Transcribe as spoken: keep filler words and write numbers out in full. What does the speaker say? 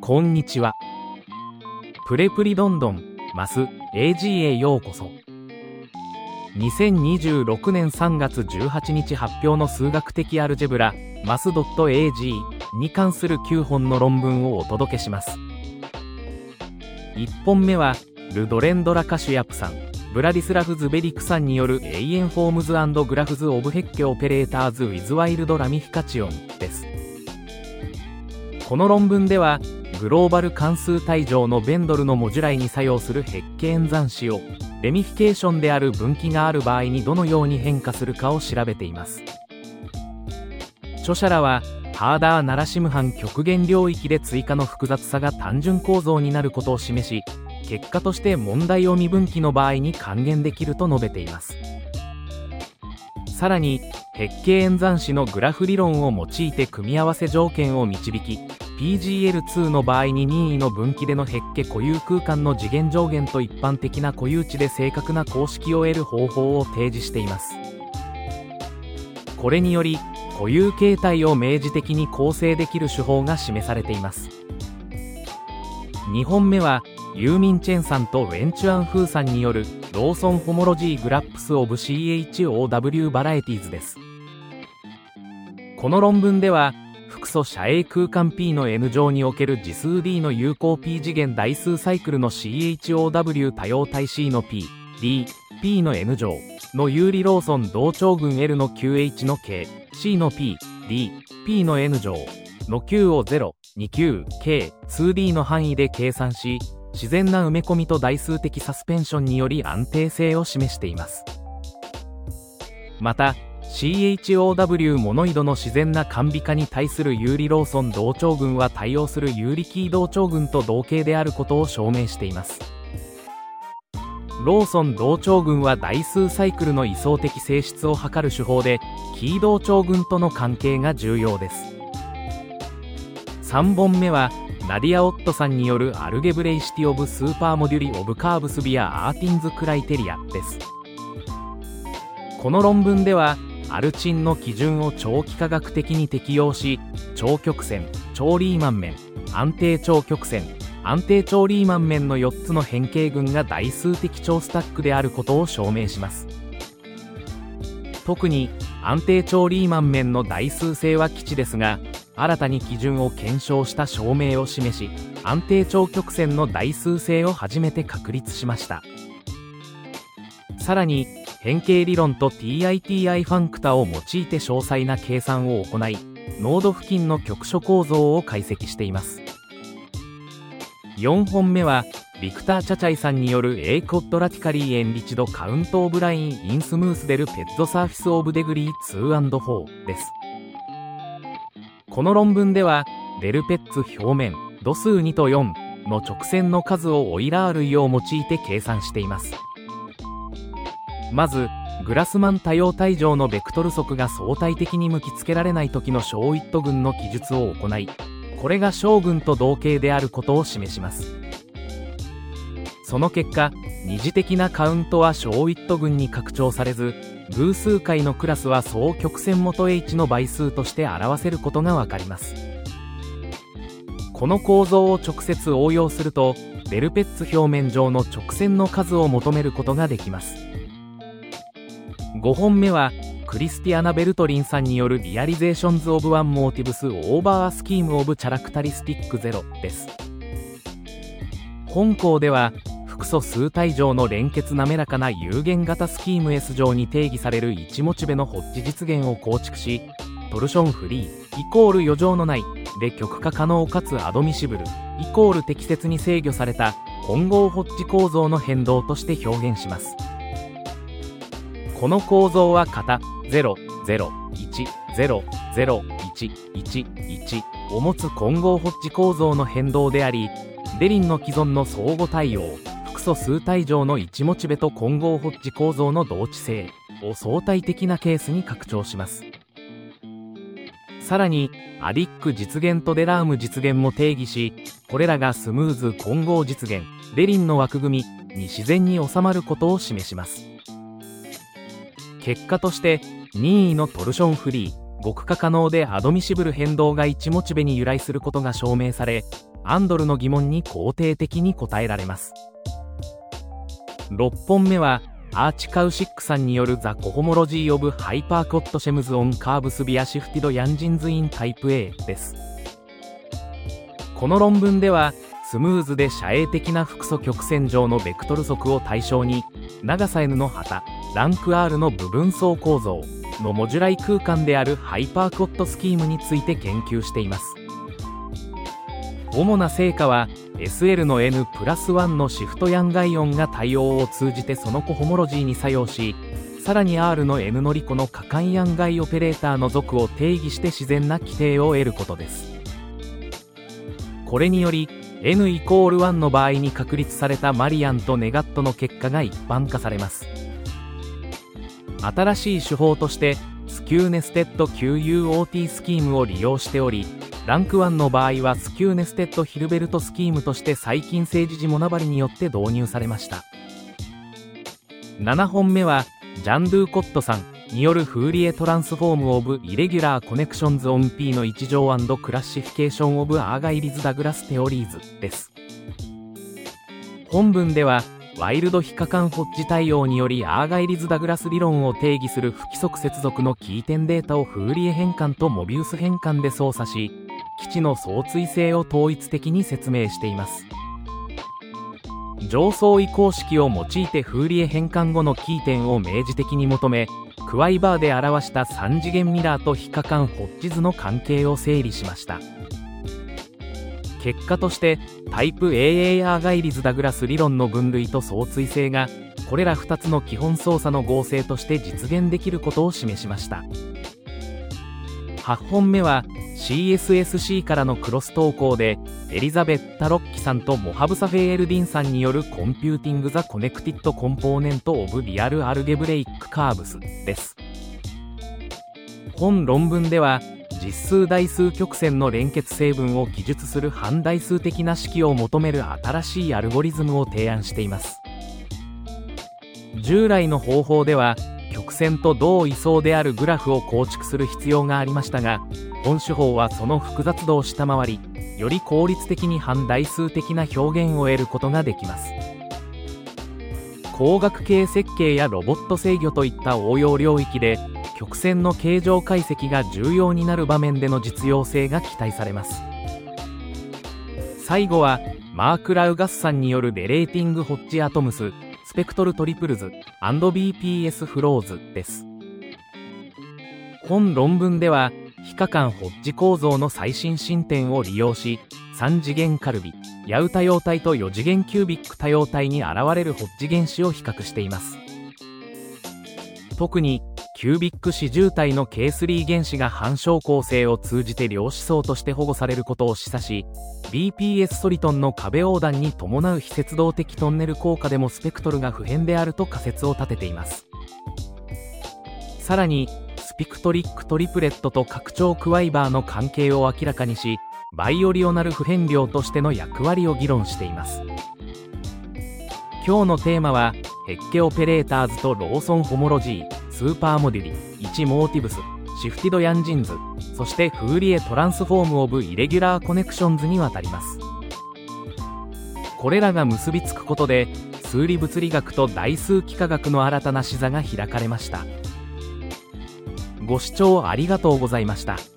こんにちは。プレプリドンドンマス エージー へようこそ。にせんにじゅうろくねんさんがつじゅうはちにち発表の数学的アルジェブラ マス エージー に関するきゅうほんの論文をお届けします。いっぽんめはルドレンドラ・カシュヤプさん、ブラディスラフ・ズベリクさんによるエイエンフォームズ&グラフズ・オブ・ヘッケ・オペレーターズ・ウィズ・ワイルド・ラミフィカチオンです。この論文ではグローバル関数帯上のベンドルのモジュライに作用するヘッケ演算子をレミフィケーションである分岐がある場合にどのように変化するかを調べています。著者らはハーダー・ナラシムハン極限領域で追加の複雑さが単純構造になることを示し、結果として問題を未分岐の場合に還元できると述べています。さらにヘッケ演算子のグラフ理論を用いて組み合わせ条件を導き、ピージーエルツー の場合に任意の分岐でのヘッケ固有空間の次元上限と一般的な固有値で正確な公式を得る方法を提示しています。これにより固有形態を明示的に構成できる手法が示されています。にほんめはユーミン・チェンさんとウェンチュアン・フーさんによるローソン・ホモロジー・グラップス・オブ シーエイチオーダブリュー バラエティーズです。この論文では複素遮影空間 P の N 乗における次数 D の有効 P 次元代数サイクルの シーエイチオーダブリュー 多様体 C の P、D、P の N 乗の有利ローソン同調群 L の キューエイチ の K、C の P、D、P の N 乗の Q をゼロ、に、きゅう、K、ツーディー の範囲で計算し、自然な埋め込みと代数的サスペンションにより安定性を示しています。またシーエイチオーダブリュー モノイドの自然な簡微化に対する有利ローソン同調群は対応する有利キー同調群と同型であることを証明しています。ローソン同調群は代数サイクルの位相的性質を測る手法で、キー同調群との関係が重要です。さんぼんめはナディア・オットさんによるアルゲブレイシティ・オブ・スーパーモデュリ・オブ・カーブス・ビア・アーティンズ・クライテリアです。この論文ではアルチンの基準を超幾何学的に適用し、超曲線、超リーマン面、安定超曲線、安定超リーマン面のよっつの変形群が代数的超スタックであることを証明します。特に安定超リーマン面の代数性は基地ですが、新たに基準を検証した証明を示し、安定超曲線の代数性を初めて確立しました。さらに変形理論と ティーアイティーアイ ファンクタを用いて詳細な計算を行い、ノード付近の局所構造を解析しています。よんほんめはビクター・チャチャイさんによる A コッドラティカリー・エンリチド・カウント・オブ・ライン・イン・スムース・デル・ペッゾ・サーフィス・オブ・デグリー ツーアンドフォー です。この論文ではデルペッツ表面度数にとよんの直線の数をオイラー類を用いて計算しています。まずグラスマン多様体上のベクトル則が相対的に向きつけられない時の小ウィット群の記述を行い、これが小群と同型であることを示します。その結果二次的なカウントは小ウィット群に拡張されず、偶数解のクラスは総曲線元 H の倍数として表せることがわかります。この構造を直接応用するとデルペッツ表面上の直線の数を求めることができます。ごほんめはクリスティアナ・ベルトリンさんによるリアリゼーションズ・オブ・ワン・モーティブス・オーバー・ア・スキーム・オブ・チャラクタリスティック・ゼロです。本項では複素数体上の連結滑らかな有限型スキーム S 上に定義されるいちモチベのホッジ実現を構築し、トルションフリーイコール余剰のないで極化可能かつアドミシブルイコール適切に制御された混合ホッジ構造の変動として表現します。この構造は型ゼロ、ゼロ、いち、ゼロ、ゼロ、いち、いち、いちを持つ混合ホッジ構造の変動であり、デリンの既存の相互対応複素数体上のいちモチベと混合ホッジ構造の同値性を相対的なケースに拡張します。さらにアディック実現とデラーム実現も定義し、これらがスムーズ混合実現デリンの枠組みに自然に収まることを示します。結果として任意のトルションフリー極化可能でアドミシブル変動がいちモチベに由来することが証明され、 アンドルの疑問に肯定的に答えられます。ろっぽんめはアーチカウシックさんによるザ・コホモロジー・オブ・ハイパー・コット・シェムズ・オン・カーブス・ビア・シフティド・ヤンジンズ・イン・タイプ A です。この論文ではスムーズで遮影的な複素曲線上のベクトル則を対象に、長さ N の旗ランク R の部分層構造のモジュライ空間であるハイパークオットスキームについて研究しています。主な成果は エスエル の N プラスワンのシフトヤンガイオンが対応を通じてそのコホモロジーに作用し、さらに R の N のリコの可感ヤンガイオペレーターの属を定義して自然な規定を得ることです。これにより N イコールワンの場合に確立されたマリアンとネガットの結果が一般化されます。新しい手法としてスキューネステッド キューユーオーティー スキームを利用しており、ランクワンの場合はスキューネステッドヒルベルトスキームとして最近政治時モナバリによって導入されました。ななほんめはジャンドゥ・コットさんによるフーリエトランスフォームオブイレギュラーコネクションズオン P の一乗&クラッシフィケーションオブアーガイリズ・ダグラス・テオリーズです。本文ではワイルド非可感ホッジ対応によりアーガイリズ・ダグラス理論を定義する不規則接続のキー点データをフーリエ変換とモビウス変換で操作し、基地の相対性を統一的に説明しています。上相違公式を用いてフーリエ変換後のキー点を明示的に求め、クワイバーで表したさん次元ミラーと非可感ホッジ図の関係を整理しました。結果としてタイプ エーエー アーガイリズ・ダグラス理論の分類と相対性がこれらふたつの基本操作の合成として実現できることを示しました。はちほんめは シーエスエスシー からのクロス投稿でエリザベッタ・ロッキさんとモハブサフェエルディンさんによるコンピューティング・ザ・コネクティッド・コンポーネント・オブ・リアル・アルゲブレイック・カーブスです。本論文では実数代数曲線の連結成分を記述する半代数的な式を求める新しいアルゴリズムを提案しています。従来の方法では曲線と同位相であるグラフを構築する必要がありましたが、本手法はその複雑度を下回り、より効率的に半代数的な表現を得ることができます。光学系設計やロボット制御といった応用領域で曲線の形状解析が重要になる場面での実用性が期待されます。最後はマーク・ラウガスさんによるレレーティング・ホッジ・アトムススペクトル・トリプルズ &ビーピーエス フローズです。本論文では非可感ホッジ構造の最新進展を利用し、さん次元カルビヤウ多様体とよ次元キュービック多様体に現れるホッジ原子を比較しています。特にキュービック四重体の ケースリー 原子が反照構成を通じて量子層として保護されることを示唆し、 ビーピーエス ソリトンの壁横断に伴う非接動的トンネル効果でもスペクトルが不変であると仮説を立てています。さらにスピクトリックトリプレットと拡張クワイバーの関係を明らかにし、バイオリオナル不変量としての役割を議論しています。今日のテーマはヘッケオペレーターズとローソンホモロジー、スーパーモデュリ、いちモーティブス、シフティドヤンジンズ、そしてフーリエトランスフォームオブイレギュラーコネクションズにわたります。これらが結びつくことで数理物理学と代数幾何学の新たな視座が開かれました。ご視聴ありがとうございました。